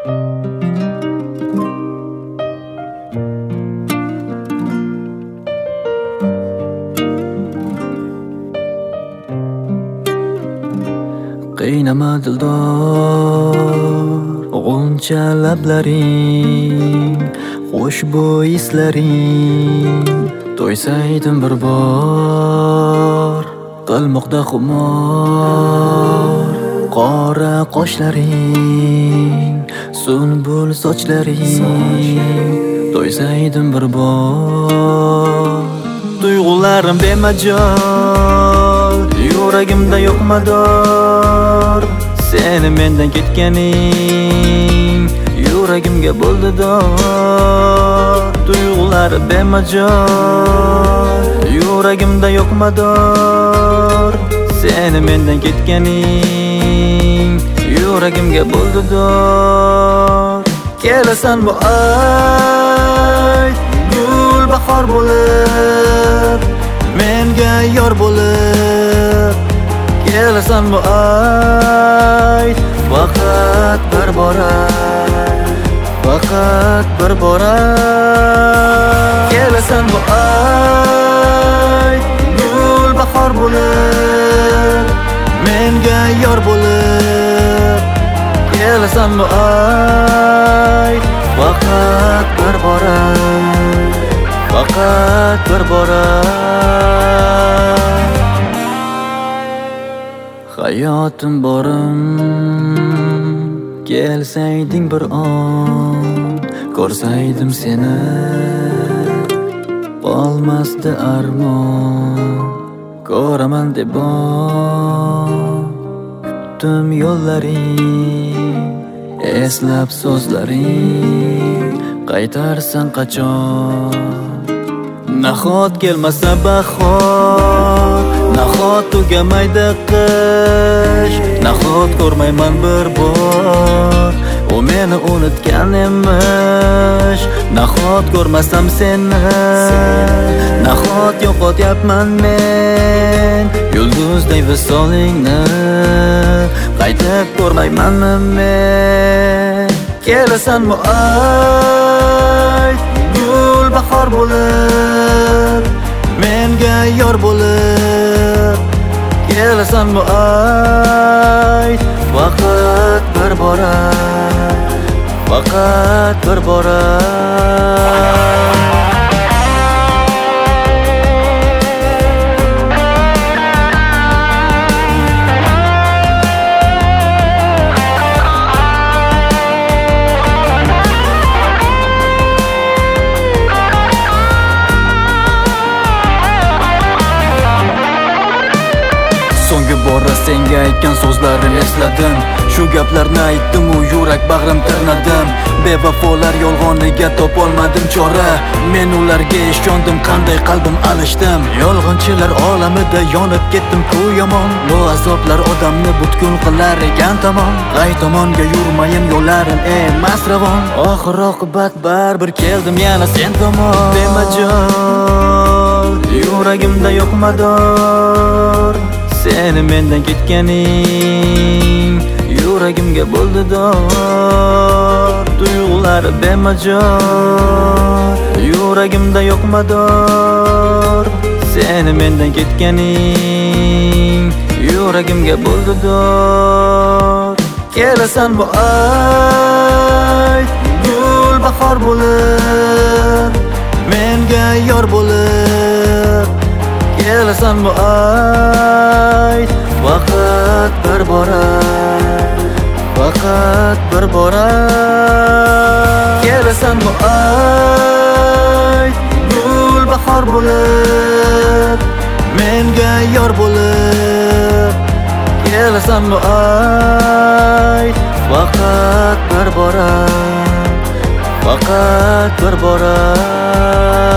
Qiynama dildor g'uncha lablaring, xushbo'y islaring. To'ysaydim bir bor qilmoqda xumor, qora qoshlaring, sunbul sochlaring. To'ysaydim bir bor tuyg'ularim bemajol, yuragimda yo'q mador. Seni mendan ketganing yuragimga bo'ldi dor. Tuyg'ularim bemajol, yuragimda yo'q mador. Seni mendan ketganing yuragimga bo'ldi dor. Kelasan bu ay gul bahor bo'lib, menga yor bo'lib. Kelasan bu ay faqat bir bora, faqat bir bora. Kelasan bu ay gul bahor bo'lib, menga yor bo'lib. Kelasan bu ay faqat bir bora, faqat bir bora. Hayotim borim, kelsayding bir on, ko'rsaydim seni, qolmasdi armon. Ko'raman deb kutdim yo'llaring, eslab so'zlaring, qaytarsan qachon? Nahot kelmasa bahor, nahot tugamaydi qish, nahot ko'rmayman bir bor u meni unutgan emish. Nahot ko'rmasam seni, nahot yo'qotyapman men yulduzday visolingni, qaytib ko'rmaymanmi men? Kelasan bu ay gul bahor bo'lib, menga yor bo'lib. Kelasan bu ay faqat bir bora, faqat bir bora. So'nggi bora senga aytgan so'zlarimni esladim. Shu gaplarni aytdim, u yurak bag'rim tirnadim. Bevafolar yolg'oniga topolmadim chora. Men ularga ishondim, qanday qalbim alishdim. Yolg'onchilar olamida yonib ketdim ku yomon. Bu azoblar odamni butkul qilar ekan tamom. G'ay tomonga yurmayin, yo'llarim emas ravon. Oxir oqibat baribir keldim yana sen tomon. Bemajol, yuragimda yo'q mador. Seni mendan ketganing yuragimga bo'ldi dor. Tuyg'ulari bemajol, yuragimda yo'q mador. Seni mendan ketganing yuragimga bo'ldi dor. Kelasan bu ay gul bahor bo'lib, menga yor bo'lib. Kelasan bu ay faqat bir bora, faqat bir bora. Kelasan bu ay gul bahor bo'lib, menga yor bo'lib. Kelasan bu ay faqat bir bora, faqat bir bora.